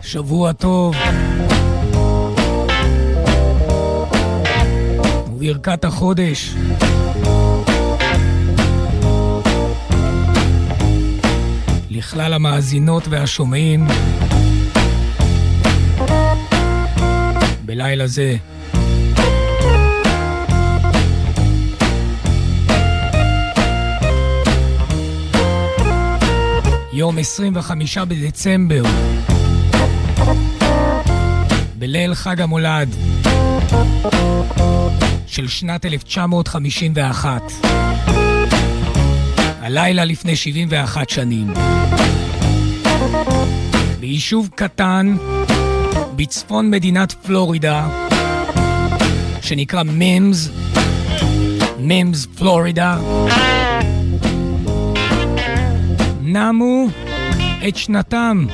שבוע טוב. וברכת החודש. לכלל המאזינות והשומעים. בלילה זה. יום 25 בדצמבר. בליל חג המולד של שנת 1951. הלילה לפני 71 שנים. ביישוב קטן בצפון מדינת פלורידה שנקרא מימס, פלורידה, נמו את שנתם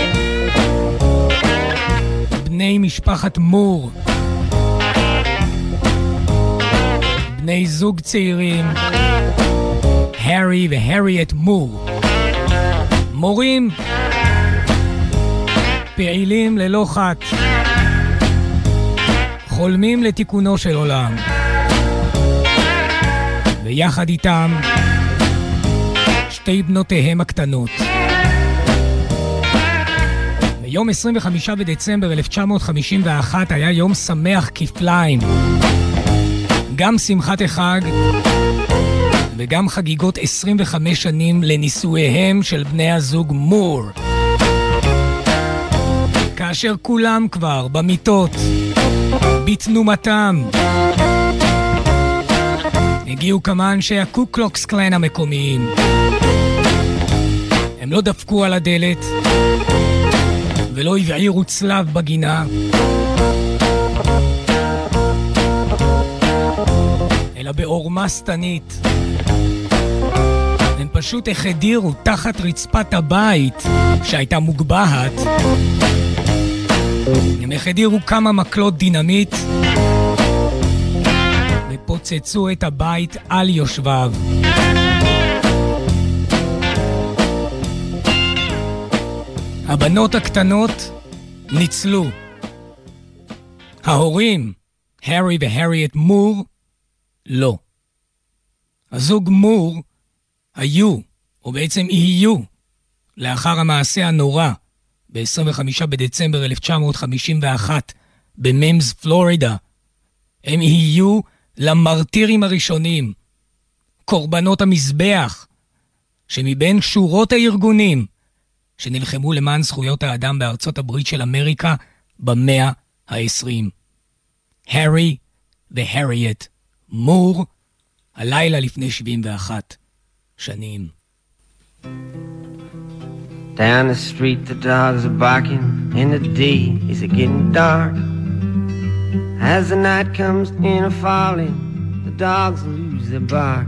בני משפחת מור, בני זוג צעירים, הרי והריאט מור, מורים פעילים ללא חת, חולמים לתיקונו של עולם, ויחד איתם שתי בנותיהם הקטנות. ביום 25 בדצמבר 1951 היה יום שמח כפליים, גם שמחת החג וגם חגיגות 25 שנים לנישואיהם של בני הזוג מור. כאשר כולם כבר במיטות, בתנומתם, הגיעו כמה אנשי הקוקלוקס קלן המקומיים. הם לא דפקו על הדלת ולא הבעירו צלב בגינה, אלא בעורמה סתנית. הם פשוט החדירו תחת רצפת הבית שהייתה מוגבהת, הם החדירו כמה מקלות דינמיט ופוצצו את הבית על יושביו. הבנות הקטנות ניצלו. ההורים, הרי והריאט מור, לא. הזוג מור היו, או בעצם יהיו, לאחר המעשה הנורא ב-25 בדצמבר 1951 במימס, פלורידה, הם יהיו למרטירים הראשונים, קורבנות המזבח, שמבין שורות הארגונים שנלחמו למען זכויות האדם בארצות הברית של אמריקה במאה ה-20. הרי והריאט מור, הלילה לפני 71 שנים. Down the street the dogs are barking and the day is getting dark. As the night comes in a falling, the dogs lose their bark.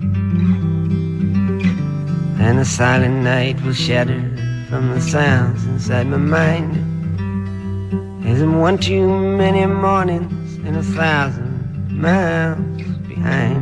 And the silent night will shatter from the sounds inside my mind. As I'm one too many mornings and 1,000 miles behind.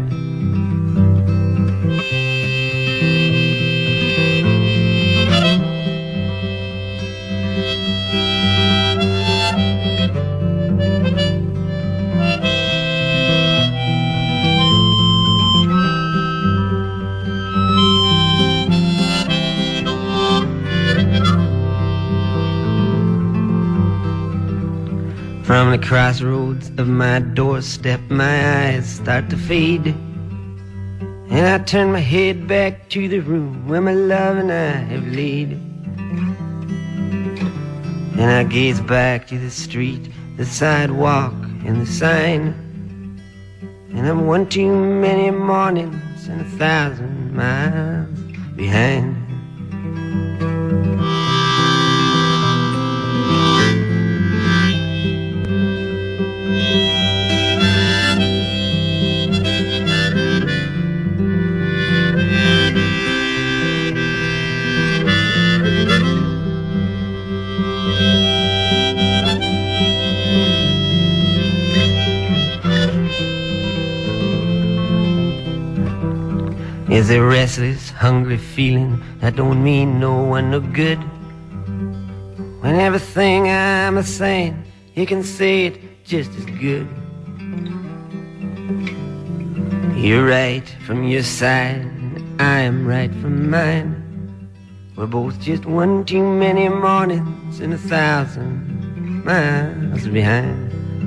From the crossroads of my doorstep, my eyes start to fade, and I turn my head back to the room where my love and I have laid. And I gaze back to the street, the sidewalk and the sign, and I'm one too many mornings and 1,000 miles behind. Is a restless, hungry feeling that don't mean no one no good. when everything I'm a-saying, you can say it just as good. You're right from your side, I am right from mine. We're both just one too many mornings and 1,000 miles behind.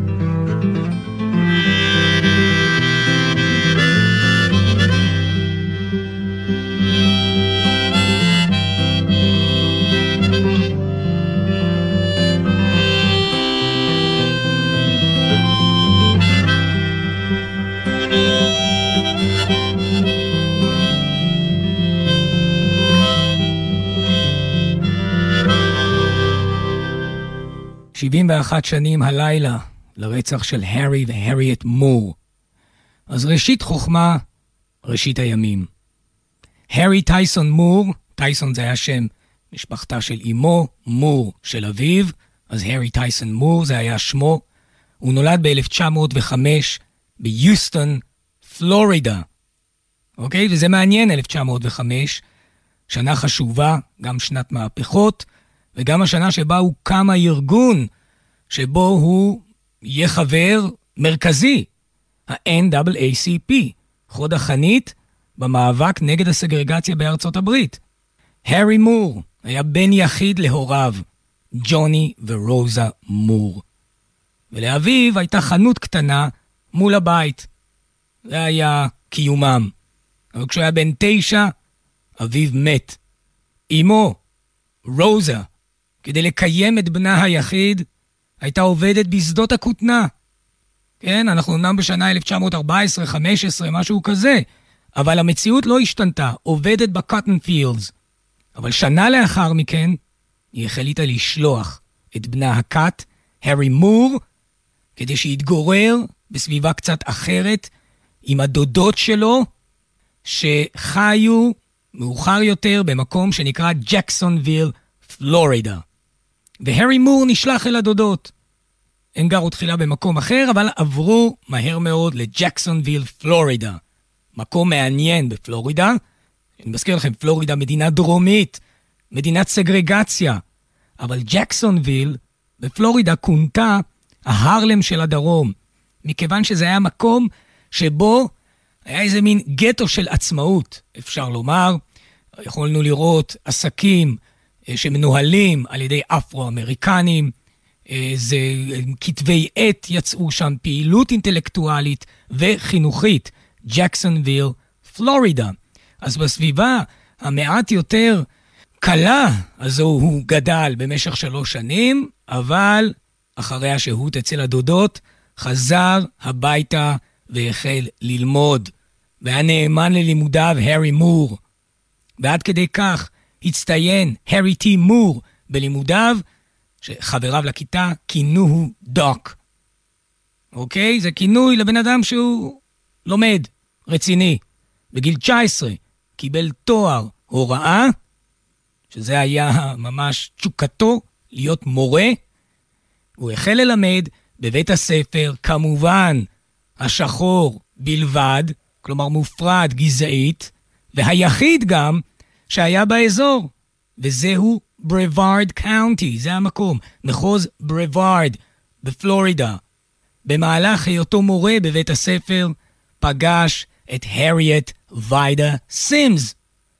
שבעים ואחת שנים הלילה לרצח של הארי והריאט מור. אז ראשית חוכמה, ראשית הימים. הארי טייסון מור, טייסון זה היה שם משפחתה של אמו, מור של אביו, אז הארי טייסון מור זה היה שמו. הוא נולד ב-1905 ביוסטון, פלורידה. אוקיי? וזה מעניין, 1905, שנה חשובה, גם שנת מהפכות, וגם השנה שבה הוקם הארגון, שבו הוא יהיה חבר מרכזי, ה-NAACP, חוד החנית במאבק נגד הסגרגציה בארצות הברית. הארי מור היה בן יחיד להוריו, ג'וני ורוזה מור. ולאביו הייתה חנות קטנה מול הבית. זה היה קיומם. אבל כשהוא היה בן 9, אביו מת. אמו, רוזה, כדי לקיים את בנה היחיד, הייתה עובדת בשדות הכותנה. כן, אנחנו אומנם בשנה 1914, 15, משהו כזה, אבל המציאות לא השתנתה, עובדת בקוטן פילדס. אבל שנה לאחר מכן, היא החליטה לשלוח את בנה הקט, הארי מור, כדי שיתגורר בסביבה קצת אחרת, עם הדודות שלו, שחיו מאוחר יותר במקום שנקרא ג'קסונוויל, פלורידה. והארי מור נשלח אל הדודות. הם גרו תחילה במקום אחר, אבל עברו מהר מאוד לג'קסונוויל, פלורידה. מקום מעניין בפלורידה. אני מזכיר לכם, פלורידה מדינה דרומית, מדינת סגרגציה. אבל ג'קסונוויל בפלורידה כונתה ההרלם של הדרום, מכיוון שזה היה מקום שבו היה איזה מין גטו של עצמאות, אפשר לומר. יכולנו לראות עסקים שמנוהלים על ידי אפרו-אמריקנים, זה כתבי עת יצאו שם, פעילות אינטלקטואלית וחינוכית, ג'קסונוויל, פלורידה. אז בסביבה המעט יותר קלה, הזו הוא גדל במשך 3 שנים, אבל אחרי השהות אצל הדודות, חזר הביתה והחל ללמוד, והיה נאמן ללימודיו הארי מור. ועד כדי כך הצטיין הארי טי מור בלימודיו, שחבריו לכיתה כינוהו דוק. אוקיי? זה כינוי לבן אדם שהוא לומד, רציני. בגיל 19 קיבל תואר הוראה, שזה היה ממש תשוקתו להיות מורה. הוא החל ללמד בבית הספר, כמובן השחור בלבד, כלומר מופרד גזעית, והיחיד גם שהיה באזור, וזהו ברווארד קאונטי, זה המקום, מחוז ברווארד בפלורידה. במהלך היותו מורה בבית הספר, פגש את הריאט ויידה סימס,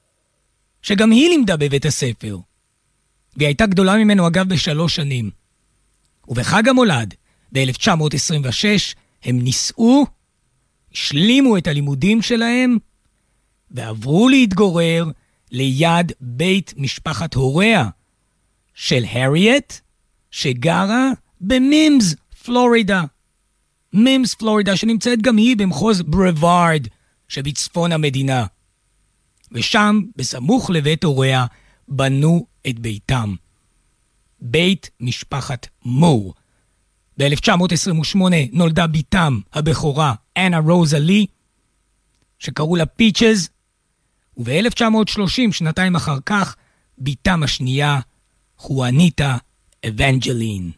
שגם היא לימדה בבית הספר, והיא הייתה גדולה ממנו אגב ב3 שנים. ובחג המולד, ב-1926, הם נישאו, השלימו את הלימודים שלהם, ועברו להתגורר ליד בית משפחת הוריה של הריאט, שגרה במימס, פלורידה. מימס, פלורידה, שנמצאת גם היא במחוז ברווארד, שבצפון המדינה. ושם, בסמוך לבית הוריה, בנו את ביתם. בית משפחת מור. ב-1928 נולדה ביתם הבכורה, אנה רוזה לי, שקראו לה פיצ'ז, וב-1930, שנתיים אחר כך, ביתם השנייה, חואניטה אבנג'לין.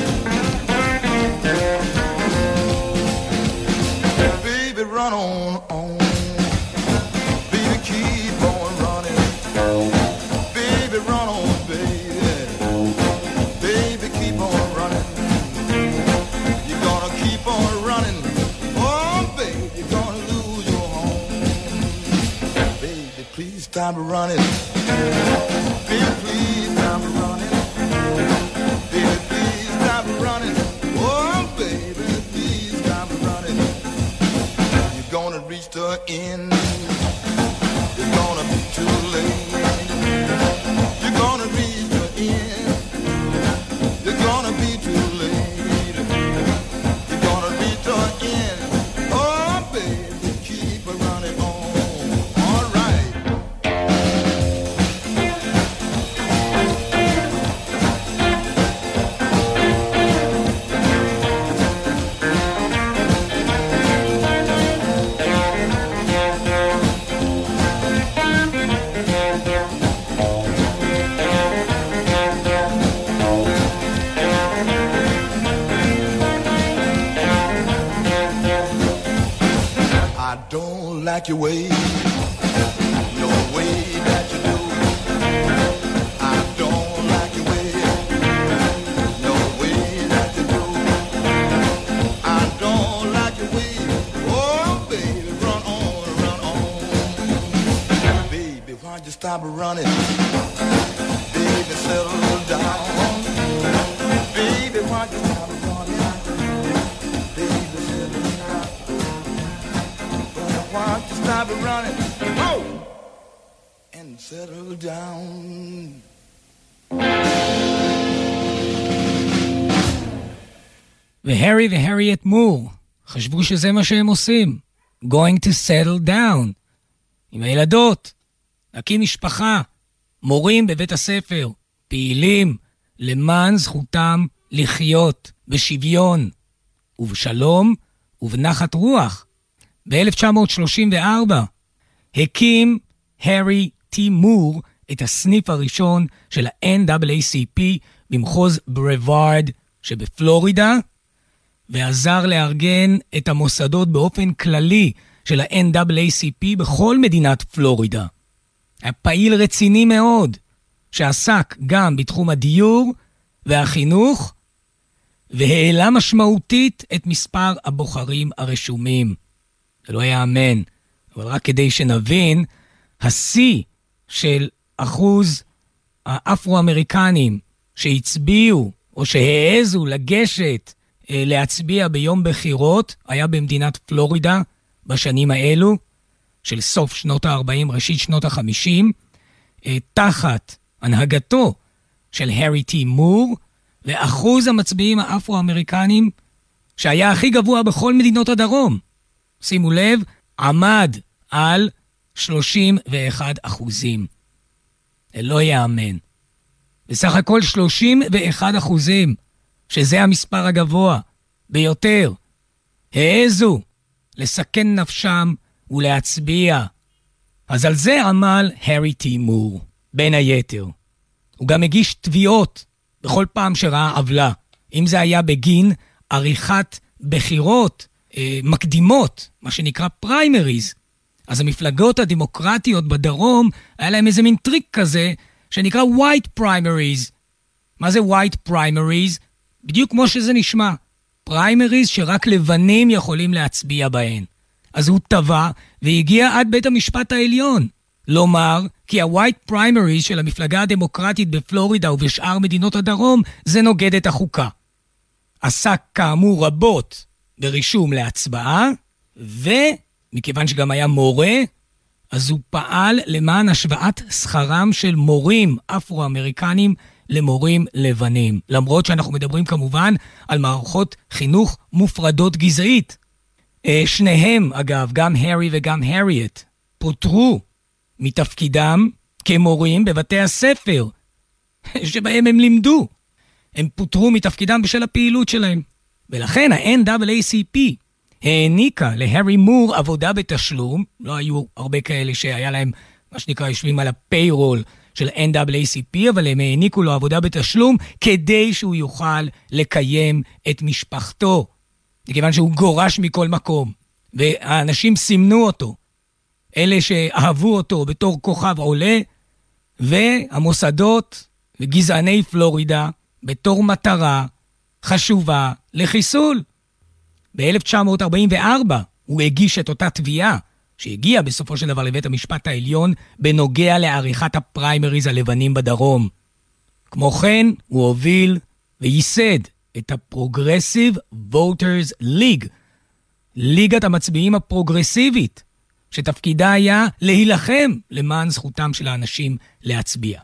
Baby, run on on. Baby, keep on running. Baby, run on, baby. Baby, keep on running. You're gonna keep on running. Oh, baby, you're gonna lose your home. Baby, please stop running. Baby, please stop running. Baby, please stop running. Oh, baby, please stop running. You're gonna reach the end. You're gonna be too late. You're gonna reach the end. You're gonna be too late. You're gonna reach the end. Oh, baby, keep running on. All right. I don't like your way, no way that you do. I don't like your way, no way that you do. I don't like your way, oh baby, run on. Baby, why'd you stop running? Baby, settle down. Baby, why'd you stop running? Baby, settle down. Why don't you stop running? Oh! And settle down. והרי והריאט מור חשבו שזה מה שהם עושים. Going to settle down. עם הילדות. להקים משפחה. מורים בבית הספר. פעילים. למען זכותם לחיות בשוויון. ובשלום ובנחת רוח. ב-1934 הקים הרי טי מור את הסניף הראשון של ה-NAACP במחוז ברווארד שבפלורידה, ועזר לארגן את המוסדות באופן כללי של ה-NAACP בכל מדינת פלורידה. היה פעיל רציני מאוד, שעסק גם בתחום הדיור והחינוך, והעלה משמעותית את מספר הבוחרים הרשומים. זה לא יאמן, אבל רק כדי שנבין, השיא של אחוז האפרו-אמריקנים שהצביעו או שהעזו לגשת להצביע ביום בחירות, היה במדינת פלורידה בשנים האלו, של סוף שנות ה-40, ראשית שנות ה-50, תחת הנהגתו של הרי טי מור, ואחוז המצביעים האפרו-אמריקנים שהיה הכי גבוה בכל מדינות הדרום, שימו לב, עמד על 31%. זה לא יאמן. בסך הכל 31%, שזה המספר הגבוה ביותר, העזו לסכן נפשם ולהצביע. אז על זה עמל הרי טי מור, בין היתר. הוא גם הגיש תביעות בכל פעם שראה עוולה. אם זה היה בגין עריכת בחירות מקדימות, מה שנקרא פריימריז, אז המפלגות הדמוקרטיות בדרום, היה להם איזה מין טריק כזה, שנקרא white primaries. מה זה white primaries? בדיוק כמו שזה נשמע. פריימריז שרק לבנים יכולים להצביע בהן. אז הוא טבע והגיע עד בית המשפט העליון. לומר כי ה-white primaries של המפלגה הדמוקרטית בפלורידה ובשאר מדינות הדרום, זה נוגד את החוקה. עסק כאמור רבות ברישום להצבעה, ומכיוון שגם היה מורה, אז הוא פעל למען השוואת שכרם של מורים אפרו-אמריקנים למורים לבנים. למרות שאנחנו מדברים כמובן על מערכות חינוך מופרדות גזעית. שניהם, אגב, גם הרי וגם הריאט, פוטרו מתפקידם כמורים בבתי הספר שבהם הם לימדו. הם פוטרו מתפקידם בשל הפעילות שלהם. ולכן ה-NAACP העניקה להרי מור עבודה בתשלום. לא היו הרבה כאלה שהיה להם, מה שנקרא, יושבים על הפיירול של NAACP, אבל הם העניקו לו עבודה בתשלום כדי שהוא יוכל לקיים את משפחתו. מכיוון שהוא גורש מכל מקום. והאנשים סימנו אותו, אלה שאהבו אותו בתור כוכב עולה, והמוסדות וגזעני פלורידה בתור מטרה חשובה לחיסול. ב-1944 הוא הגיש את אותה תביעה, שהגיעה בסופו של דבר לבית המשפט העליון, בנוגע לעריכת הפריימריז הלבנים בדרום. כמו כן, הוא הוביל וייסד את ה-Progressive Voters League, ליגת המצביעים הפרוגרסיבית, שתפקידה היה להילחם למען זכותם של האנשים להצביע.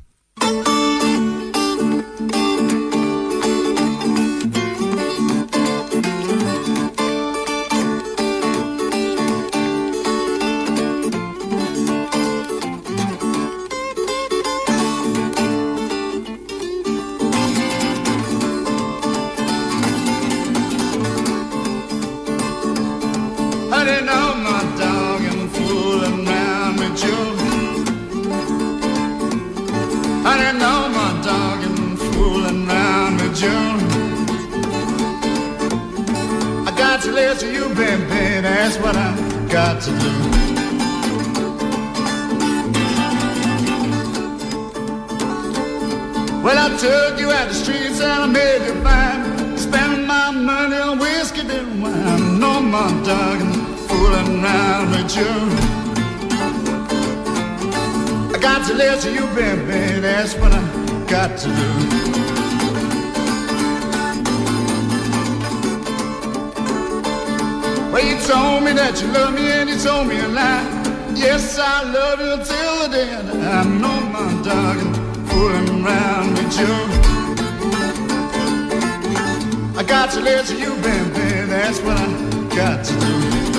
To you, baby, that's what I got to do. Well, I took you out the streets and I made you fine, spending my money on whiskey and wine. No more dogging, fooling around with you. I got to live to you, baby, that's what I got to do. Well, you told me that you love me and you told me a lie. Yes, I love you till the day I die. I know my darling, fooling around with you. I got to live to you, baby, that's what I got to do.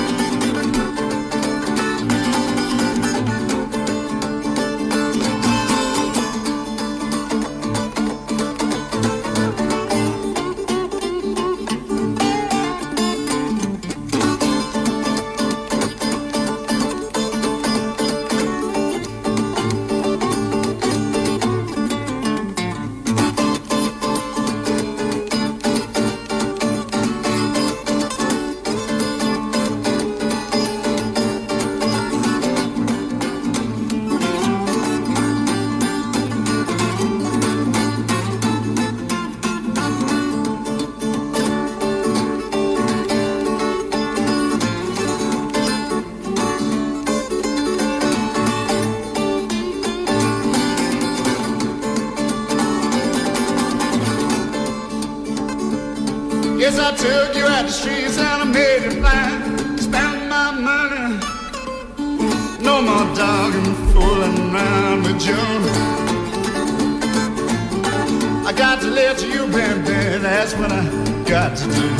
Yes, I took you out the streets and I made it fine, spending my money. No more dogging, fooling around with you. I got to live to you, baby, that's what I got to do.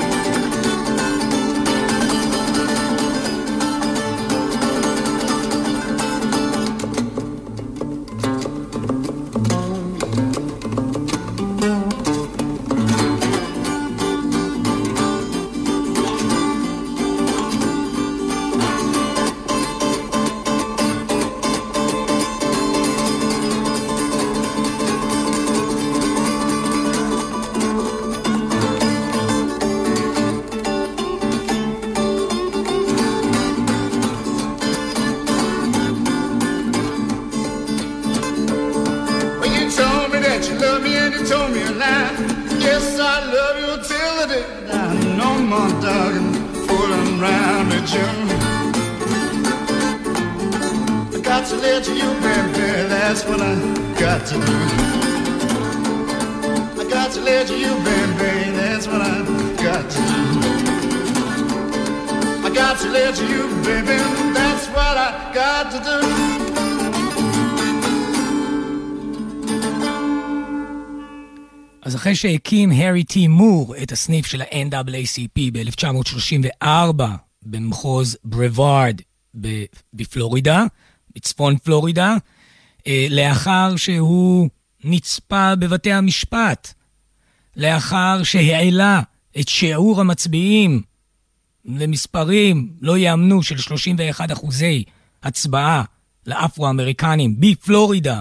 אז אחרי שהקים הארי טי מור את הסניף של ה-NAACP ב-1934 במחוז ברווארד בפלורידה, בצפון פלורידה, לאחר שהוא נצפה בבתי המשפט, לאחר שהעלה את שיעור המצביעים למספרים לא יאמנו של 31% הצבעה לאפרו-אמריקנים בפלורידה,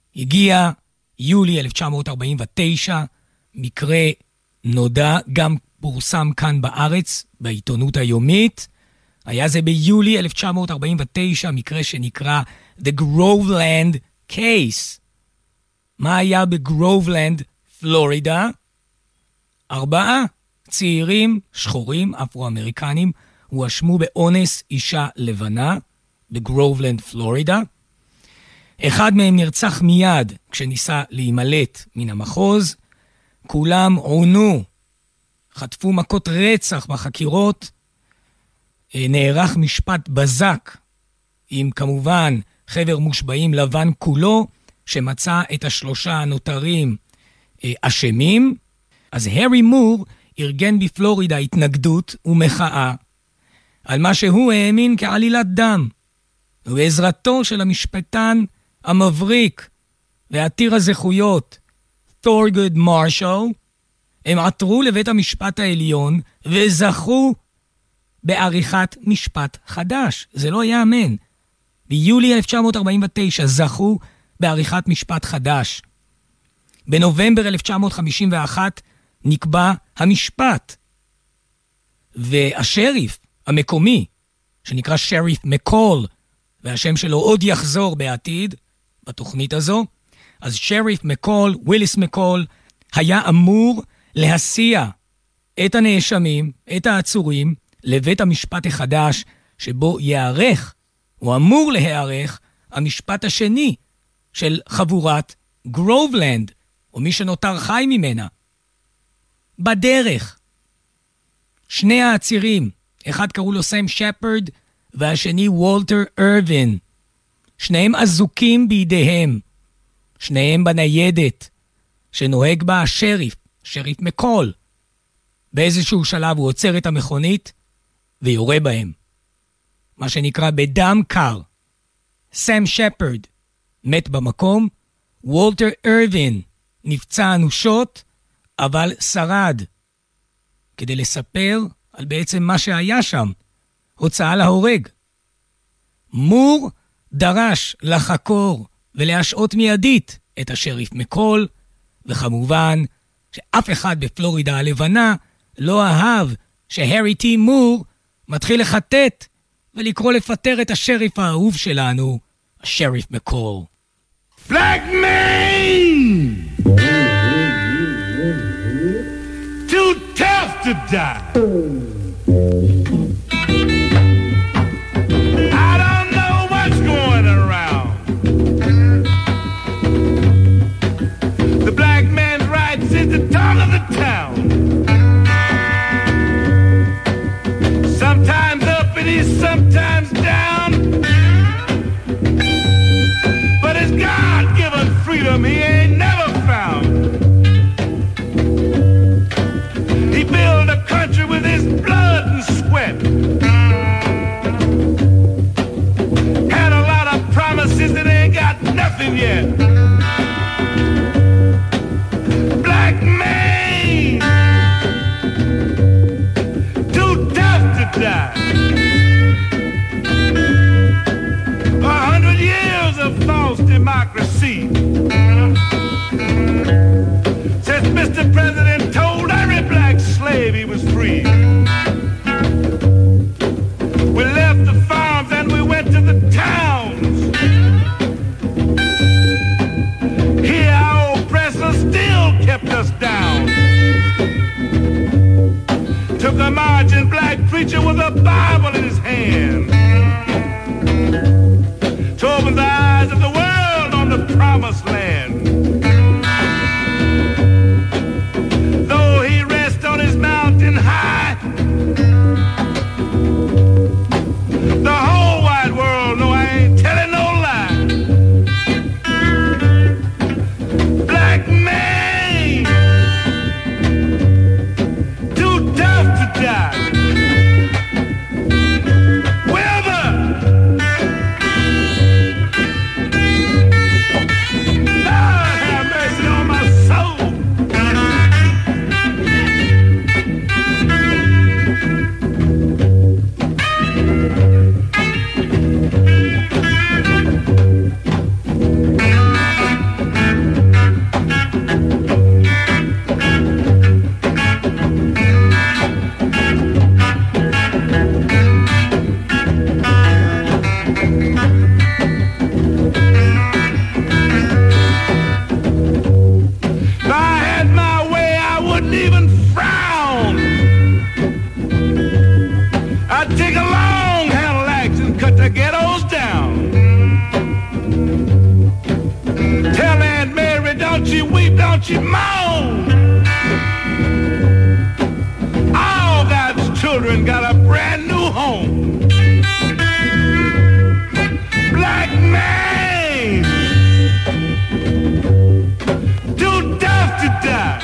הגיע יולי 1949, מקרה נודע גם פורסם כאן בארץ, בעיתונות היומית. היה זה ביולי 1949, מקרה שנקרא The Groveland Case. מה היה בגרובלנד, פלורידה? 4 צעירים, שחורים, אפרו-אמריקנים, הואשמו באונס אישה לבנה בגרובלנד, פלורידה. אחד מהם נרצח מיד כשניסה להימלט מן המחוז. כולם עונו, חטפו מכות רצח בחקירות. נערך משפט בזק עם כמובן חבר מושבעים לבן כולו, שמצא את 3 הנותרים אשמים. אז הרי מור ארגן בפלורידה התנגדות ומחאה על מה שהוא האמין כעלילת דם. ובעזרתו של המשפטן המבריק ועתיר הזכויות תורגוד מרשל, הם עתרו לבית המשפט העליון וזכו בעריכת משפט חדש. זה לא יאמן. ביולי 1949 זכו בעריכת משפט חדש. בנובמבר 1951 נקבע המשפט. והשריף המקומי, שנקרא שריף מקול, והשם שלו עוד יחזור בעתיד בתוכנית הזו, אז שריף מקול, וויליס מקול, היה אמור להסיע את הנאשמים, את העצורים, לבית המשפט החדש, שבו יערך, או אמור להיערך, המשפט השני של חבורת גרובלנד, או מי שנותר חי ממנה. בדרך, 2 העצירים, אחד קראו לו סם שפרד, והשני וולטר ארווין. שניהם אזוקים בידיהם, שניהם בניידת, שנוהג בה השריף, שריף מקול. באיזשהו שלב הוא עוצר את המכונית, ויורה בהם. מה שנקרא בדם קר. סם שפרד מת במקום, וולטר ארווין נפצע אנושות, אבל שרד. כדי לספר על בעצם מה שהיה שם, הוצאה להורג. מור דרש לחקור ולהשעות מיידית את השריף מקול, וכמובן שאף אחד בפלורידה הלבנה לא אהב שהרי טי מור מתחיל לחטט ולקרוא לפטר את השריף האהוב שלנו, השריף מקול. Black man! Too tough to die. I don't know what's going around. The black man's rights is the talk of the town. Sometimes up and he's sometimes down. But his God-given freedom he ain't never found. He built a country with his blood and sweat. Had a lot of promises that ain't got nothing yet. Black man, too tough to die. 100 years of false democracy. Since Mr. President told every black slave he was free. We left the farms and we went to the towns. got the ghettos down. Tell Aunt Mary, don't you weep, don't you moan. All God's children got a brand new home. Black man, too tough to die.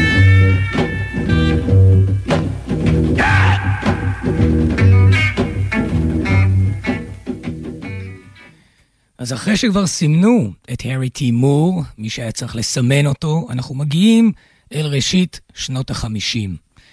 אז אחרי שכבר סימנו את הארי טי מור, מי שהיה צריך לסמן אותו, אנחנו מגיעים אל ראשית שנות ה-50.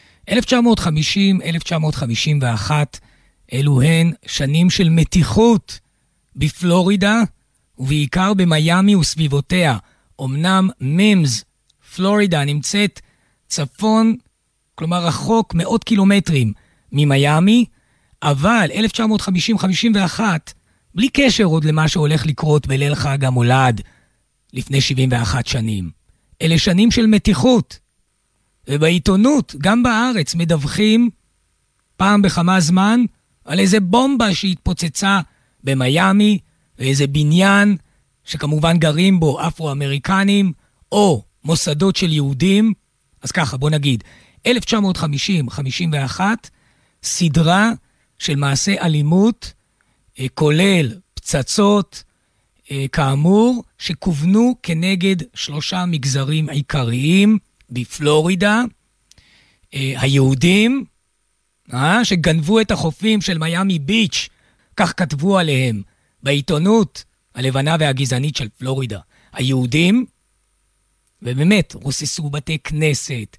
1950, 1951, אלו הן שנים של מתיחות בפלורידה, ובעיקר במיימי וסביבותיה. אמנם מימס, פלורידה, נמצאת צפון, כלומר רחוק מאות קילומטרים ממיימי, אבל 1950-51, בלי קשר עוד למה שהולך לקרות בליל חג המולד לפני 71 שנים. אלה שנים של מתיחות. ובעיתונות, גם בארץ, מדווחים פעם בכמה זמן על איזה בומבה שהתפוצצה במיימי, ואיזה בניין שכמובן גרים בו אפרו-אמריקנים, או מוסדות של יהודים. אז ככה, בוא נגיד, 1950-51, סדרה של מעשי אלימות, כולל פצצות, כאמור, שכוונו כנגד 3 מגזרים עיקריים בפלורידה, היהודים, שגנבו את החופים של מיימי ביץ', כך כתבו עליהם בעיתונות הלבנה והגזענית של פלורידה. היהודים, ובאמת, רוססו בתי כנסת,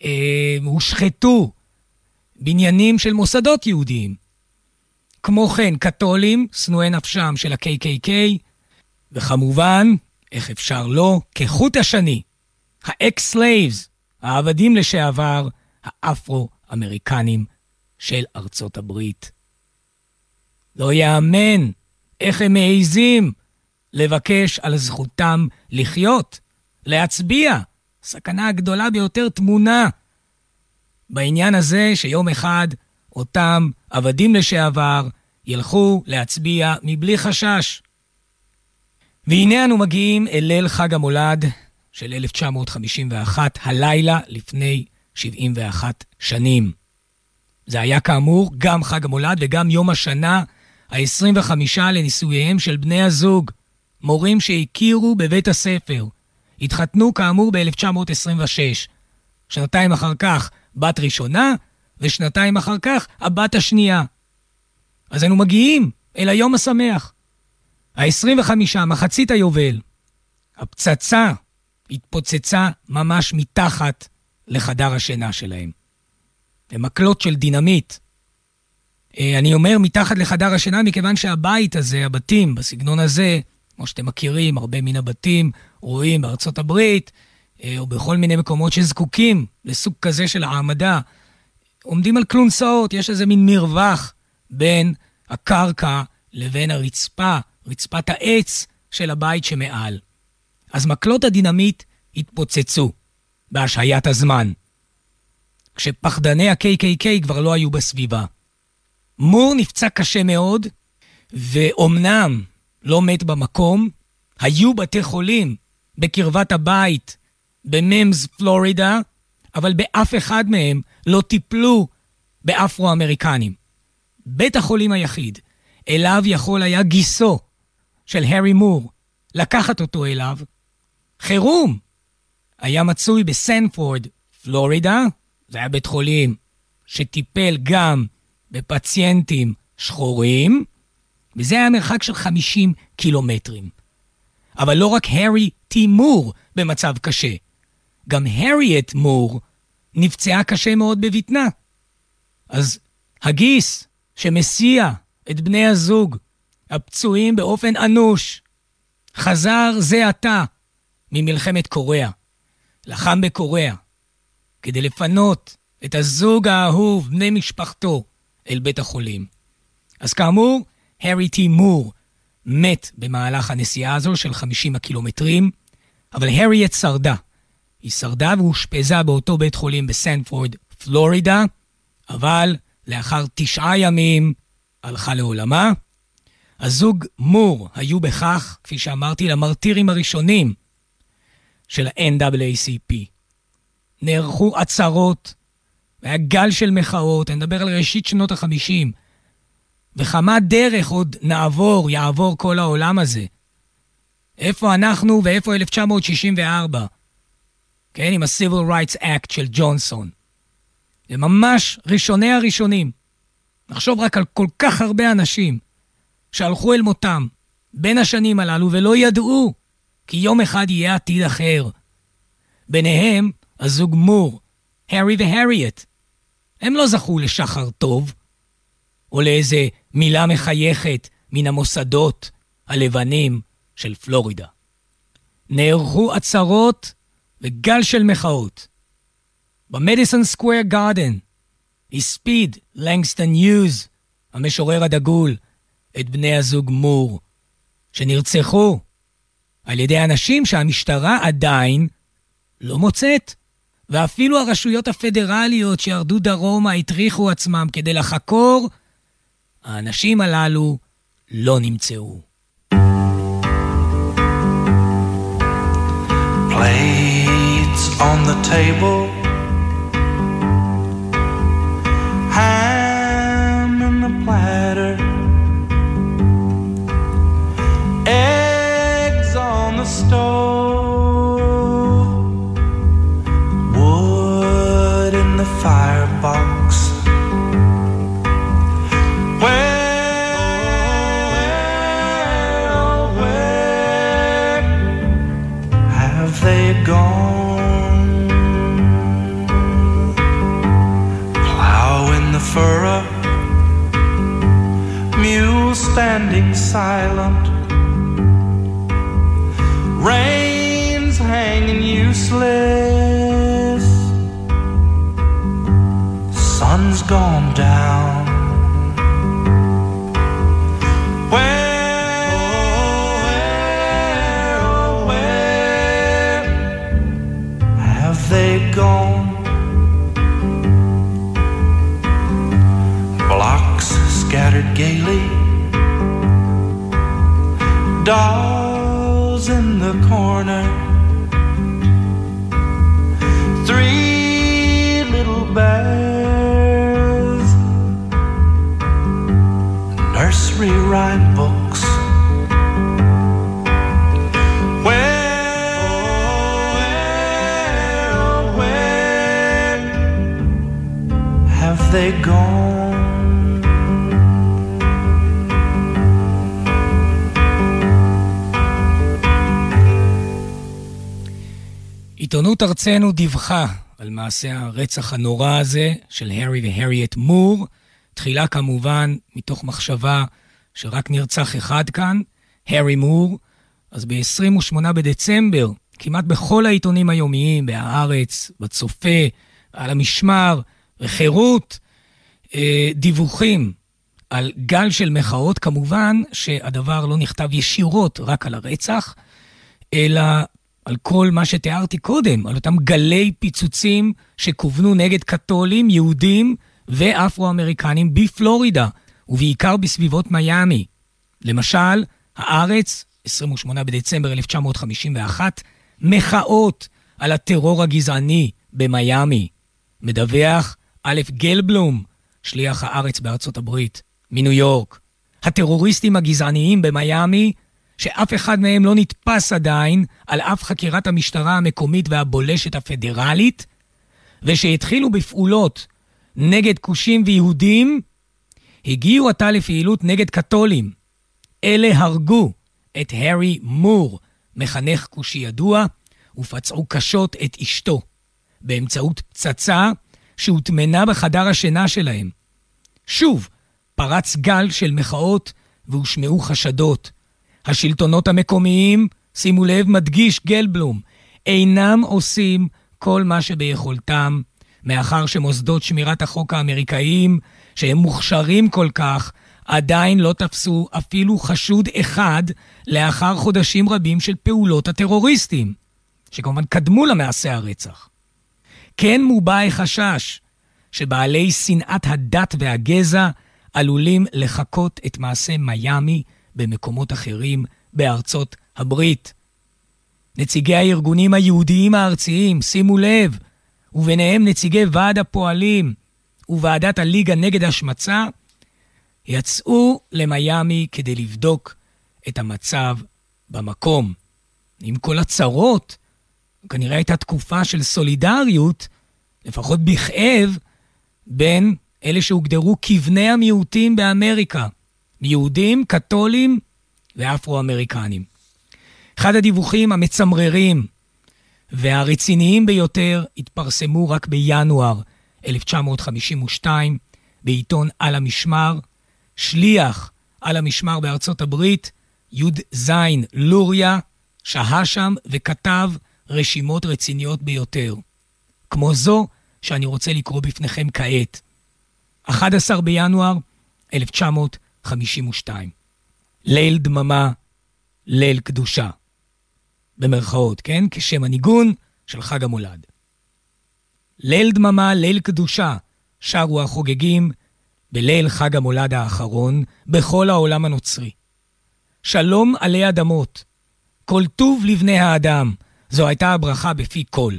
הושחתו בניינים של מוסדות יהודיים. כמו כן, קתולים, שנואי נפשם של ה-KKK, וכמובן, איך אפשר לא, כחוט השני, האקס-סלייבס, העבדים לשעבר, האפרו-אמריקנים של ארצות הברית. לא יאמן איך הם מעיזים לבקש על זכותם לחיות, להצביע. סכנה הגדולה ביותר טמונה בעניין הזה שיום אחד אותם עבדים לשעבר ילכו להצביע מבלי חשש. והנה אנו מגיעים אל ליל חג המולד של 1951, הלילה לפני 71 שנים. זה היה כאמור גם חג המולד וגם יום השנה ה-25 לנישואיהם של בני הזוג, מורים שהכירו בבית הספר. התחתנו כאמור ב-1926. שנתיים אחר כך בת ראשונה, ושנתיים אחר כך הבת השנייה. אז אנו מגיעים אל היום השמח. ה-25, מחצית היובל. הפצצה התפוצצה ממש מתחת לחדר השינה שלהם. במקלות של דינמיט. אני אומר מתחת לחדר השינה מכיוון שהבית הזה, הבתים בסגנון הזה, כמו שאתם מכירים, הרבה מן הבתים רואים בארצות הברית, או בכל מיני מקומות שזקוקים לסוג כזה של העמדה, עומדים על קלונסאות, יש איזה מין מרווח בין הקרקע לבין הרצפה, רצפת העץ של הבית שמעל. אז מקלות הדינמיט התפוצצו בהשהיית הזמן, כשפחדני ה-KKK כבר לא היו בסביבה. מור נפצע קשה מאוד, ואומנם לא מת במקום, היו בתי חולים בקרבת הבית במימס, פלורידה, אבל באף אחד מהם לא טיפלו באפרו-אמריקנים. בית החולים היחיד אליו יכול היה גיסו של הארי מור לקחת אותו אליו, חירום, היה מצוי בסנפורד, פלורידה. זה היה בית חולים שטיפל גם בפציינטים שחורים, וזה היה מרחק של 50 קילומטרים. אבל לא רק הארי טי מור במצב קשה, גם הריאט מור נפצעה קשה מאוד בבטנה. אז הגיס שמסיע את בני הזוג הפצועים באופן אנוש חזר זה עתה ממלחמת קוריאה, לחם בקוריאה, כדי לפנות את הזוג האהוב, בני משפחתו, אל בית החולים. אז כאמור, הארי טי מור מת במהלך הנסיעה הזו של 50 הקילומטרים, אבל הריאט שרדה. היא שרדה והושפזה באותו בית חולים בסנפורד, פלורידה, אבל לאחר 9 ימים הלכה לעולמה, הזוג מור היו בכך, כפי שאמרתי, למרטירים הראשונים של ה-NAACP. נערכו עצרות, והיה גל של מחאות, אני מדבר על ראשית שנות ה-50, וכמה דרך עוד יעבור כל העולם הזה. איפה אנחנו ואיפה 1964? כן, עם ה-Civil Rights Act של ג'ונסון. זה ממש ראשוני הראשונים. נחשוב רק על כל כך הרבה אנשים שהלכו אל מותם בין השנים הללו ולא ידעו כי יום אחד יהיה עתיד אחר. ביניהם הזוג מור, הרי והריאט. הם לא זכו לשחר טוב, או לאיזה מילה מחייכת מן המוסדות הלבנים של פלורידה. נערכו עצרות וגל של מחאות. במדיסון סקוואר גארדן הספיד לנגסטון יוז, המשורר הדגול, את בני הזוג מור, שנרצחו על ידי אנשים שהמשטרה עדיין לא מוצאת. ואפילו הרשויות הפדרליות שירדו דרומה התריחו עצמם כדי לחקור, האנשים הללו לא נמצאו. Plates on the table, ham in the platter, eggs on the stove, wood in the firebox. They gone, plow in the furrow, mule standing silent, reins hanging useless, sun's gone down. They gone, blocks scattered gaily, dolls in the corner, 3 little bears, nursery rhyme books. They gone. עיתונות ארצנו דיווחה על מעשה הרצח הנורא הזה של הרי והריאט מור, תחילה כמובן מתוך מחשבה שרק נרצח אחד כאן, הרי מור. אז ב-28 בדצמבר, כמעט בכל העיתונים היומיים, בהארץ, בצופה, על המשמר וחירות, דיווחים על גל של מחאות. כמובן שהדבר לא נכתב ישירות רק על הרצח, אלא על כל מה שתיארתי קודם, על אותם גלי פיצוצים שכוונו נגד קתולים, יהודים ואפרו-אמריקנים בפלורידה, ובעיקר בסביבות מיימי. למשל, הארץ, 28 בדצמבר 1951, מחאות על הטרור הגזעני במיימי. מדווח א' גלבלום, שליח הארץ בארצות הברית, מניו יורק. הטרוריסטים הגזעניים במיימי, שאף אחד מהם לא נתפס עדיין על אף חקירת המשטרה המקומית והבולשת הפדרלית, ושהתחילו בפעולות נגד כושים ויהודים, הגיעו עתה לפעילות נגד קתולים. אלה הרגו את הרי מור, מחנך כושי ידוע, ופצעו קשות את אשתו, באמצעות פצצה שהוטמנה בחדר השינה שלהם. שוב, פרץ גל של מחאות והושמעו חשדות. השלטונות המקומיים, שימו לב, מדגיש גלבלום, אינם עושים כל מה שביכולתם, מאחר שמוסדות שמירת החוק האמריקאיים, שהם מוכשרים כל כך, עדיין לא תפסו אפילו חשוד אחד לאחר חודשים רבים של פעולות הטרוריסטים, שכמובן קדמו למעשה הרצח. כן מובע חשש שבעלי שנאת הדת והגזע עלולים לחקות את מעשה מיימי במקומות אחרים בארצות הברית. נציגי הארגונים היהודיים הארציים, שימו לב, וביניהם נציגי ועד הפועלים וועדת הליגה נגד השמצה, יצאו למיימי כדי לבדוק את המצב במקום. עם כל הצרות, כנראה הייתה תקופה של סולידריות, לפחות בכאב, בין אלה שהוגדרו כבני המיעוטים באמריקה, יהודים, קתולים ואפרו-אמריקנים. אחד הדיווחים המצמררים והרציניים ביותר התפרסמו רק בינואר 1952 בעיתון על המשמר. שליח על המשמר בארצות הברית, יוד זין לוריה, שהה שם וכתב רשימות רציניות ביותר, כמו זו שאני רוצה לקרוא בפניכם כעת. 11 בינואר 1952. ליל דממה, ליל קדושה. במרכאות, כן? כשם הניגון של חג המולד. ליל דממה, ליל קדושה, שרו החוגגים בליל חג המולד האחרון בכל העולם הנוצרי. שלום עלי אדמות, כל טוב לבני האדם, זו הייתה הברכה בפי כל.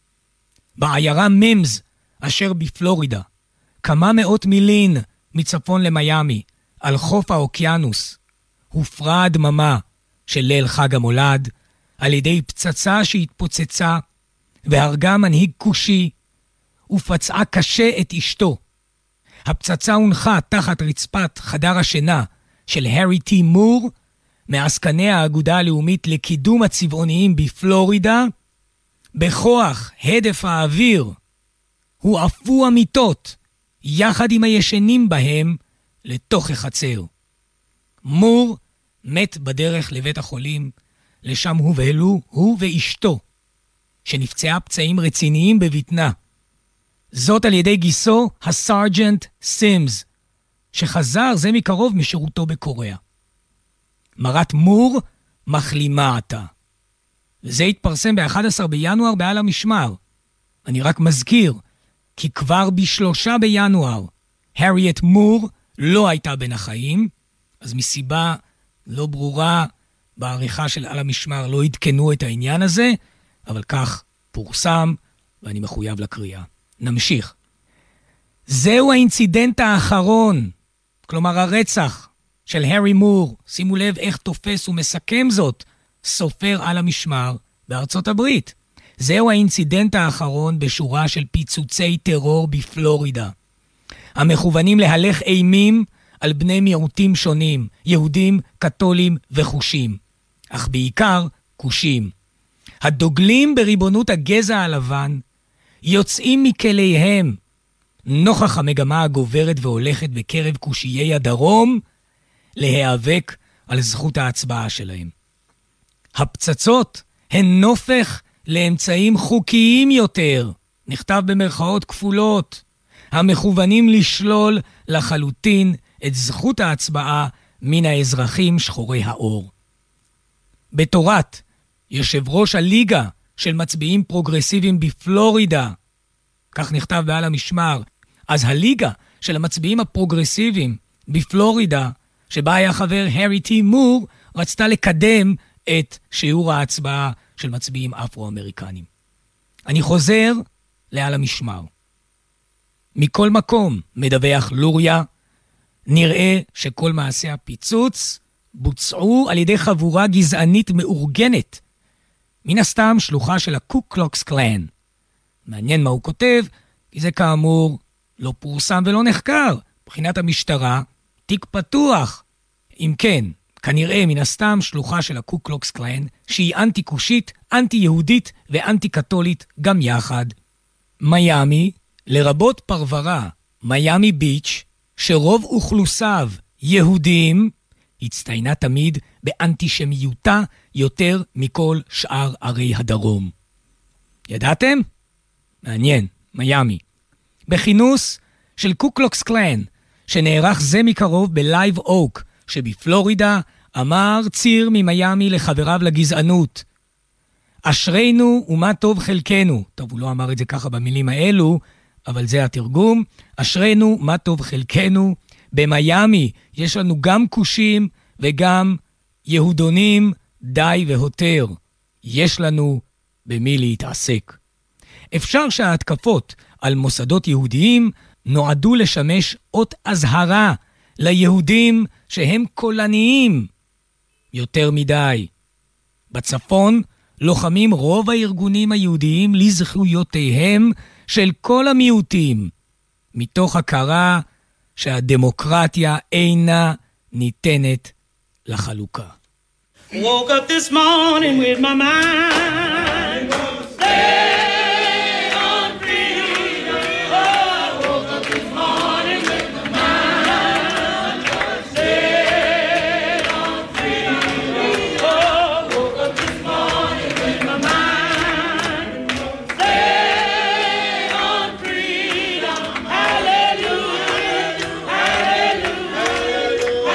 בעיירה ממז, אשר בפלורידה, כמה מאות מילין מצפון למיימי, על חוף האוקיינוס, הופרה הדממה של ליל חג המולד, על ידי פצצה שהתפוצצה, והרגה מנהיג כושי, ופצעה קשה את אשתו. הפצצה הונחה תחת רצפת חדר השינה של הרי טי מור, מעסקני האגודה הלאומית לקידום הצבעוניים בפלורידה. בכוח הדף האוויר הועפו המיטות, יחד עם הישנים בהם, לתוך החצר. מור מת בדרך לבית החולים, לשם הובהלו הוא ואשתו, שנפצעה פצעים רציניים בבטנה. זאת על ידי גיסו הסרג'נט סימס, שחזר זה מקרוב משירותו בקוריאה. מרת מור מחלימה עתה. וזה התפרסם ב-11 בינואר בעל המשמר. אני רק מזכיר, כי כבר ב3 בינואר, הריאט מור לא הייתה בין החיים, אז מסיבה לא ברורה בעריכה של על המשמר לא עדכנו את העניין הזה, אבל כך פורסם, ואני מחויב לקריאה. נמשיך. זהו האינצידנט האחרון, כלומר הרצח של הרי מור. שימו לב איך תופס ומסכם זאת סופר על המשמר בארצות הברית. זהו האינצידנט האחרון בשורה של פיצוצי טרור בפלורידה, המכוונים להלך אימים על בני מיעוטים שונים, יהודים, קתולים וחושים, אך בעיקר כושים. הדוגלים בריבונות הגזע הלבן יוצאים מכליהם נוכח המגמה הגוברת והולכת בקרב כושיי הדרום להיאבק על זכות ההצבעה שלהם. הפצצות הן נופך לאמצעים חוקיים יותר, נכתב במרכאות כפולות, המכוונים לשלול לחלוטין את זכות ההצבעה מן האזרחים שחורי האור. בתורת יושב ראש הליגה של מצביעים פרוגרסיביים בפלורידה, כך נכתב בעל המשמר, אז הליגה של המצביעים הפרוגרסיביים בפלורידה, שבה היה חבר הרי טי מור, רצתה לקדם את שיעור ההצבעה של מצביעים אפרו-אמריקנים. אני חוזר לעל המשמר. מכל מקום, מדווח לוריה, נראה שכל מעשי הפיצוץ בוצעו על ידי חבורה גזענית מאורגנת, מן הסתם שלוחה של הקו קלוקס קלן. מעניין מה הוא כותב, כי זה כאמור לא פורסם ולא נחקר. מבחינת המשטרה, תיק פתוח. אם כן, כנראה מן הסתם שלוחה של הקו קלוקס קלן, שהיא אנטי-כושית, אנטי-יהודית ואנטי-קתולית גם יחד. מיימי, לרבות פרברה, מיימי ביץ', שרוב אוכלוסיו יהודים, הצטיינה תמיד באנטישמיותה יותר מכל שאר ערי הדרום. ידעתם? מעניין, מיימי. בכינוס של קו קלוקס קלן, שנערך זה מקרוב בלייב אוק שבפלורידה, אמר ציר ממיימי לחבריו לגזענות, אשרינו ומה טוב חלקנו. טוב, הוא לא אמר את זה ככה במילים האלו, אבל זה התרגום. אשרינו מה טוב חלקנו. במיימי יש לנו גם כושים וגם יהודונים די והותר. יש לנו במי להתעסק. אפשר שההתקפות על מוסדות יהודיים נועדו לשמש אות אזהרה ליהודים שהם קולניים יותר מדי. בצפון לוחמים רוב הארגונים היהודיים לזכויותיהם של כל המיעוטים, מתוך הכרה שהדמוקרטיה אינה ניתנת לחלוקה. Woke up this morning with my mind stay on freedom. Oh, woke up this morning with my mind stay on freedom. Oh, woke up this morning with my mind stay on freedom. Hallelujah, hallelujah,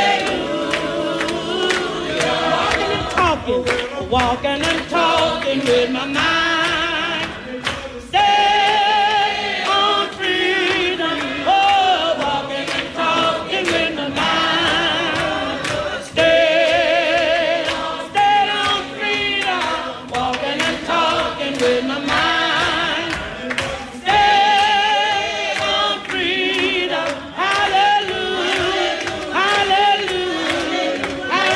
hallelujah. Walking and talking with my mind. Stay on freedom. Oh, walking and talking with my mind. Stay on freedom. Walking and talking with my mind. Stay on freedom. Hallelujah, hallelujah,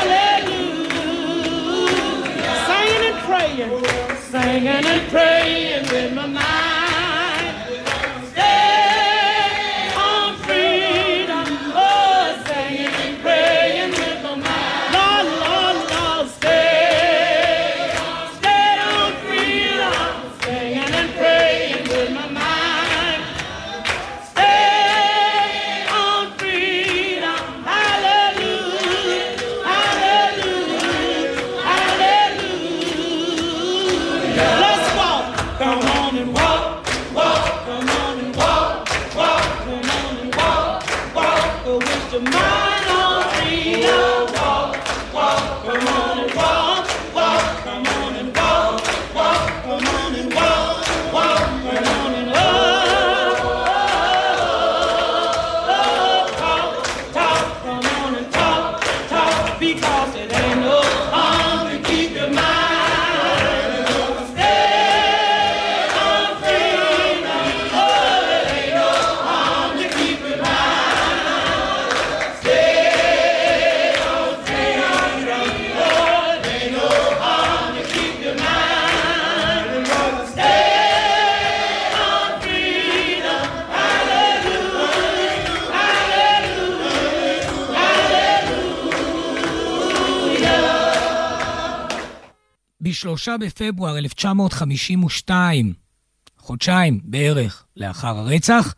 hallelujah. Singing and praying with my mind. Stay on freedom. Oh, singing and praying with my mind. Lord, Lord, Lord, stay on freedom. Singing and praying with my mind. Stay on freedom. Hallelujah, hallelujah, hallelujah. Let's walk. Come on and walk, walk. Come on and walk, walk. Come on and walk, walk. With your mind on freedom. Walk, walk. Come on and walk, walk. Come on and walk, walk. Come on and walk, walk. Come on and talk, talk. Come on and talk, talk. Because it ain't no harm to keep your mind. ב3 בפברואר 1952, חודשיים בערך לאחר הרצח,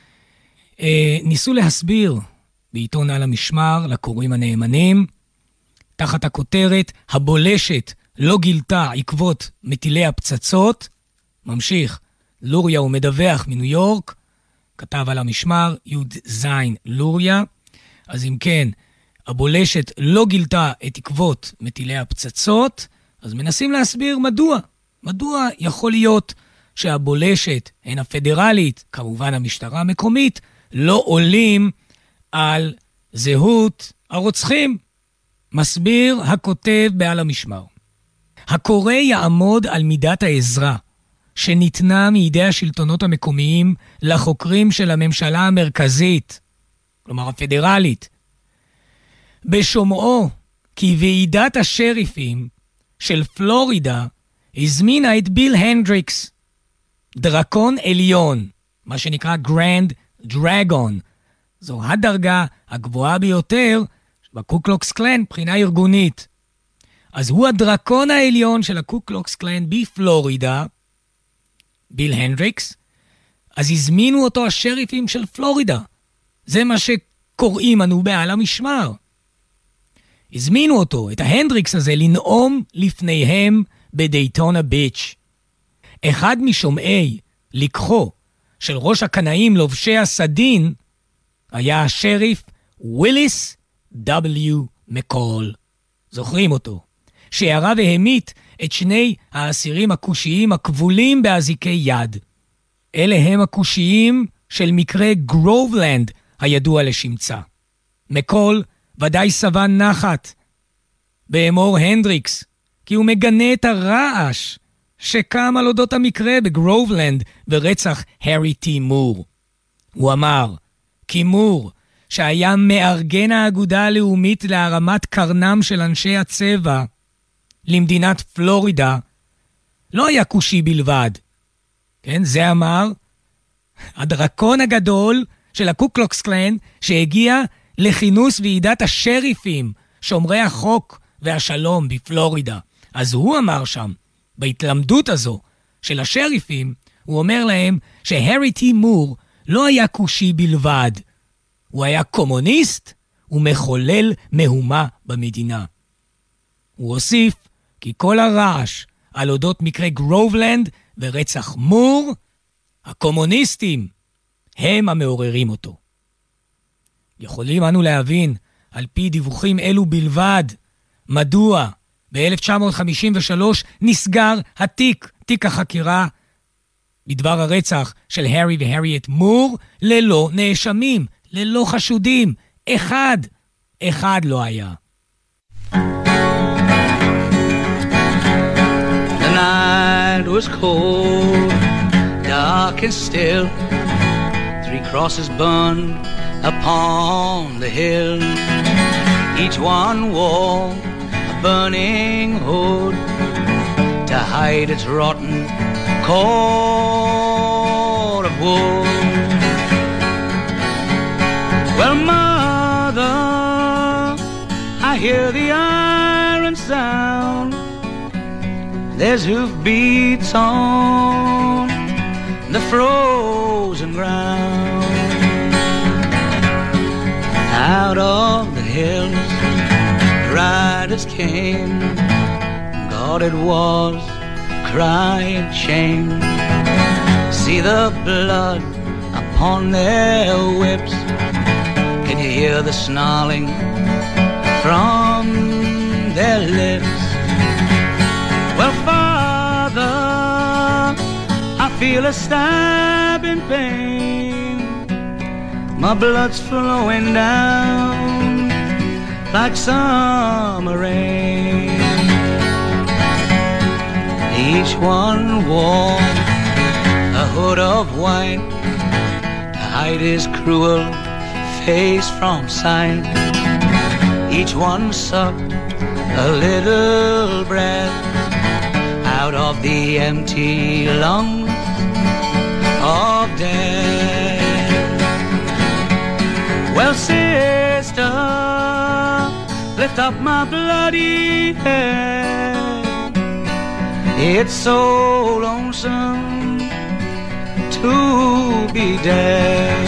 ניסו להסביר בעיתון על המשמר לקוראים הנאמנים, תחת הכותרת הבולשת לא גילתה עקבות מטילי הפצצות, ממשיך, לוריה הוא מדווח מניו יורק, כתב על המשמר יוד זין לוריה, אז אם כן, הבולשת לא גילתה את עקבות מטילי הפצצות, אז מנסים להסביר מדוע יכול להיות שהבולשת, הן הפדרלית, כמובן המשטרה המקומית, לא עולים על זהות הרוצחים. מסביר הכותב בעל המשמר. הקורא יעמוד על מידת העזרה שניתנה מידי השלטונות המקומיים לחוקרים של הממשלה המרכזית, כלומר הפדרלית, בשומעו כי ועידת השריפים של פלורידה הזמינה את ביל הנדריקס, דרקון עליון, מה שנקרא גרנד דרגון. זו הדרגה הגבוהה ביותר בקוקלוקס קלן מבחינה ארגונית. אז הוא הדרקון העליון של הקוקלוקס קלן בפלורידה, ביל הנדריקס. אז הזמינו אותו השריפים של פלורידה. זה מה שקוראים אנו בעל המשמר. הזמינו אותו, את ההנדריקס הזה, לנאום לפניהם בדייטונה ביץ'. אחד משומעי לקחו של ראש הקנאים לובשי הסדין היה השריף וויליס W. מקול. זוכרים אותו? שירה והמית את שני האסירים הכושיים הכבולים באזיקי יד. אלה הם הכושיים של מקרה גרובלנד הידוע לשמצה. מקול ודאי סבא נחת באמור הנדריקס, כי הוא מגנה את הרעש שקם על אודות המקרה בגרובלנד ורצח הארי טי מור. הוא אמר כי מור, שהיה מארגן האגודה הלאומית להרמת קרנם של אנשי הצבע למדינת פלורידה, לא היה כושי בלבד. כן, זה אמר הדרקון הגדול של הקוקלוקס קלן שהגיע לכינוס ועידת השריפים, שומרי החוק והשלום בפלורידה. אז הוא אמר שם, בהתלמדות הזו של השריפים, הוא אומר להם שהארי טי מור לא היה כושי בלבד. הוא היה קומוניסט ומחולל מהומה במדינה. הוא הוסיף כי כל הרעש על אודות מקרה גרובלנד ורצח מור, הקומוניסטים הם המעוררים אותו. יכולים אנו להבין, על פי דיווחים אלו בלבד, מדוע ב-1953 נסגר תיק החקירה בדבר הרצח של הארי והריאט מור ללא נאשמים, ללא חשודים. אחד לא היה. The night was cold, dark and still. 3 crosses burned upon the hill. Each one wore a burning hood to hide its rotten core of wood. Well, Mother, I hear the iron sound. There's hoofbeats on the frozen ground. Out of the hills, riders came. God, it was crying shame. See the blood upon their whips. Can you hear the snarling from their lips? Well, Father, I feel a stabbing pain. My blood's flowing down like summer rain. Each one wore a hood of white to hide his cruel face from sight. Each one sucked a little breath out of the empty lungs of death. Well, sister, lift up my bloody head. It's so lonesome to be dead.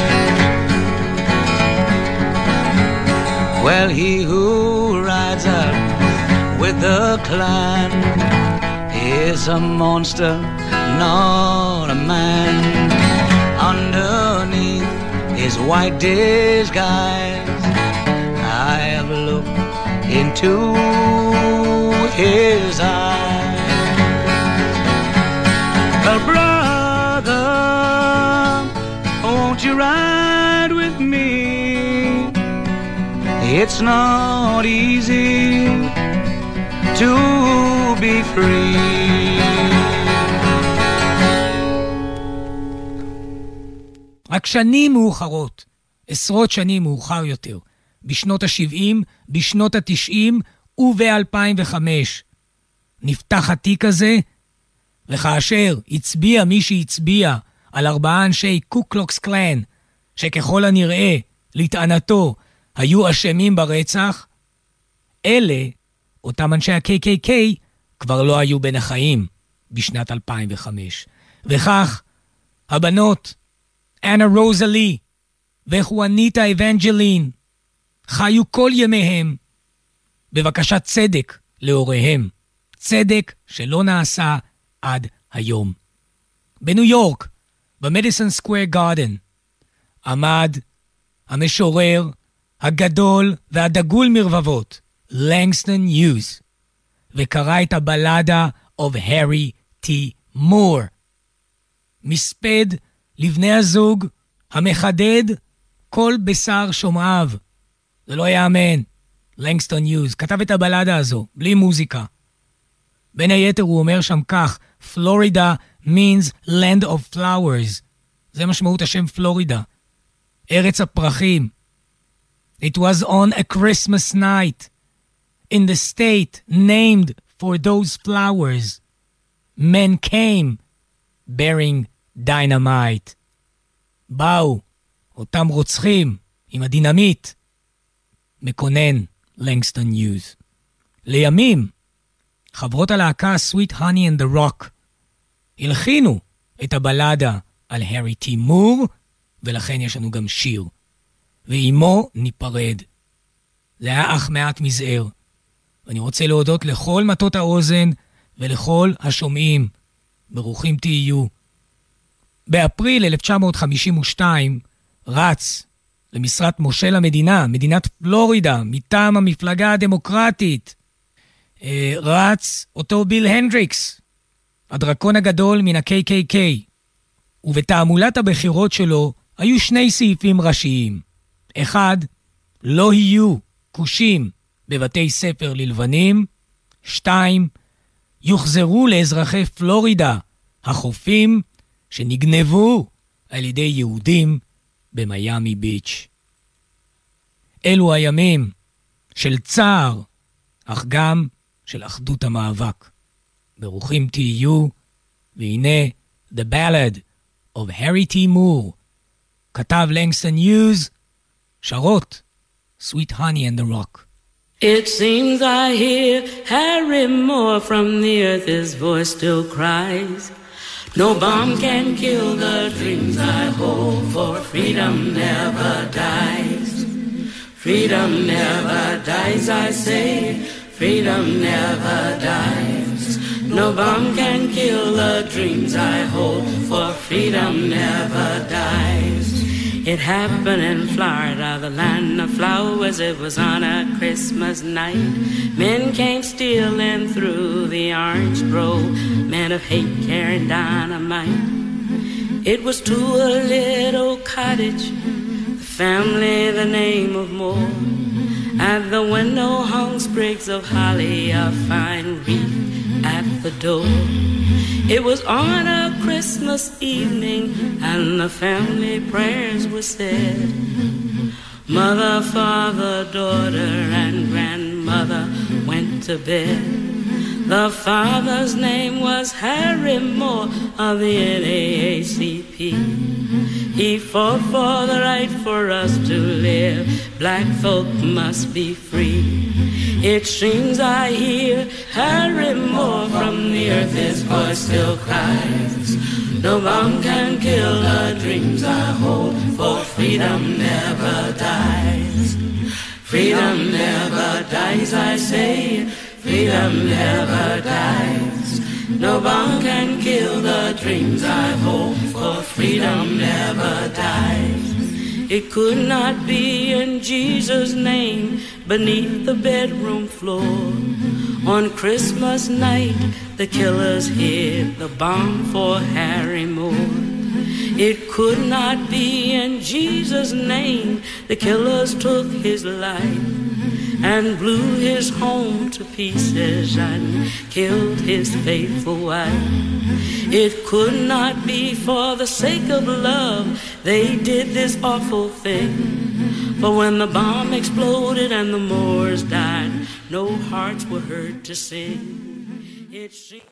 Well, he who rides out with the clan is a monster, not a man. Underneath his white disguise, I have looked into his eyes. Well, brother, won't you ride with me? It's not easy to be free. רק שנים מאוחרות, עשרות שנים מאוחר יותר, בשנות ה-70, בשנות ה-90 וב-2005, נפתח התיק הזה, וכאשר הצביע מי שהצביע על 4 אנשי קוקלוקס קלן, שככל הנראה, לטענתו, היו אשמים ברצח, אלה, אותם אנשי ה-KKK, כבר לא היו בין החיים בשנת 2005. וכך, הבנות, אנה רוזלי וחואניטה אבנג'לין, חיו כל ימיהם בבקשת צדק להוריהם, צדק שלא נעשה עד היום. בניו יורק, במדיסון סקוואר גארדן, עמד המשורר הגדול והדגול מרבבות, לנגסטון יוז, וקרא את הבלדה of Harry T. Moore, מספד לבני הזוג המחדד כל בשר שומעיו. זה לא יאמן. לנגסטון יוז, כתב את הבלדה הזו, בלי מוזיקה. בין היתר הוא אומר שם כך, Florida means land of flowers. זה משמעות השם פלורידה. ארץ הפרחים. It was on a Christmas night in the state named for those flowers. Men came bearing dynamite. באו אותם רוצחים עם הדינמיט. מקונן לנגסטון יוז. לימים, חברות הלהקה Sweet Honey and the Rock הלחינו את הבלדה על הרי טי מור, ולכן יש לנו גם שיר. ועימו ניפרד. זה היה אך מעט מזער. ואני רוצה להודות לכל מטות האוזן ולכל השומעים. ברוכים תהיו. באפריל 1952 רץ למשרת מושל המדינה, מדינת פלורידה, מטעם המפלגה הדמוקרטית. רץ אותו ביל הנדריקס, הדרקון הגדול מן ה-KKK. ובתעמולת הבחירות שלו היו שני סעיפים ראשיים. אחד, לא יהיו כושים בבתי ספר ללבנים. 2, יוחזרו לאזרחי פלורידה החופים שנגנבו על ידי יהודים במיימי ביץ'. אלו הימים של צער, אך גם של אחדות המאבק. ברוכים תהיו, והנה The Ballad of Harry T. Moore, כתב לנגסטון יוז, שרות Sweet Honey and the Rock. It seems I hear Harry Moore from the earth, his voice still cries. No bomb can kill the dreams I hold, for freedom never dies. Freedom never dies, I say, freedom never dies. No bomb can kill the dreams I hold, for freedom never dies. It happened in Florida, the land of flowers. It was on a Christmas night. Men came stealing through the orange grove, men of hate carrying dynamite. It was to a little cottage, the family the name of Moore. At the window hung sprigs of holly, a fine wreath at the door. It was on a Christmas evening, and the family prayers were said. Mother, father, daughter, and grandmother went to bed. The father's name was Harry Moore of the NAACP. He fought for the right for us to live. Black folk must be free. It seems I hear Harry Moore from the earth, his voice still cries. No bomb can kill the dreams I hold, for freedom never dies. Freedom never dies, I say, freedom never dies. No bomb can kill the dreams I hold, for freedom never dies. It could not be in Jesus' name beneath the bedroom floor. On Christmas night, the killers hid the bomb for Harry Moore. It could not be in Jesus' name the killers took his life and blew his home to pieces and killed his faithful wife. It could not be for the sake of love they did this awful thing. But when the bomb exploded and the Moors died, no hearts were heard to sing. It seemed...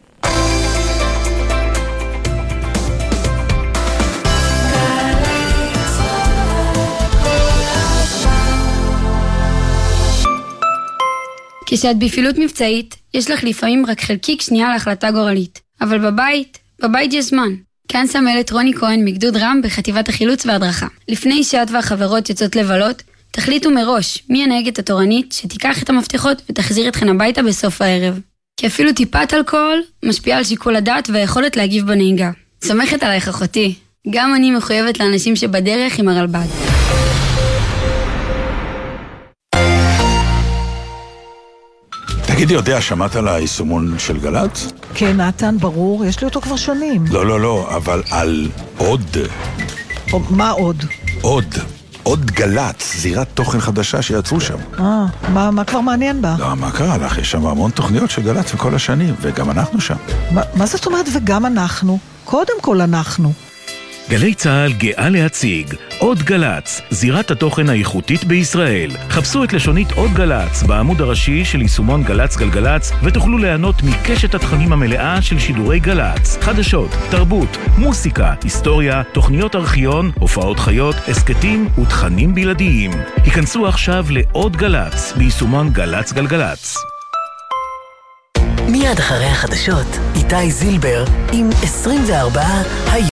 כשאת בפעילות מבצעית, יש לך לפעמים רק חלקיק שנייה להחלטה גורלית. אבל בבית יש זמן. כאן סמלת רוני כהן מגדוד רם בחטיבת החילוץ והדרכה. לפני שאת והחברות יוצאות לבלות, תחליטו מראש מי הנהגת התורנית שתיקח את המפתחות ותחזיר אתכן הביתה בסוף הערב. כי אפילו טיפת אלכוהול משפיעה על שיקול הדעת והיכולת להגיב בנהיגה. סומכת עלייך אחותי. גם אני מחויבת לאנשים שבדרך עם הרלב"ד. תגידי, יודע, שמעת על היישומון של גל"צ? כן, נתן, ברור, יש לי אותו כבר שנים. לא, אבל על עוד. מה עוד? עוד. עוד גל"צ, זירת תוכן חדשה שיצרו שם. מה כבר מעניין בה? לא, מה קרה לך? יש שם המון תוכניות של גל"צ וכל השנים, וגם אנחנו שם. מה זאת אומרת וגם אנחנו? קודם כל אנחנו. גלי צהל גאה להציג עוד גל"צ, זירת התוכן האיכותית בישראל. חפשו את לשונית עוד גל"צ בעמוד הראשי של יישומון גל"צ גלגל"צ ותוכלו ליהנות מקשת התכנים המלאה של שידורי גל"צ. חדשות, תרבות, מוסיקה, היסטוריה, תוכניות ארכיון, הופעות חיות, הסקטים ותכנים בלעדיים. היכנסו עכשיו לעוד גל"צ ביישומון גל"צ גלגל"צ. מיד אחרי החדשות, איתי זילבר עם 24 היום.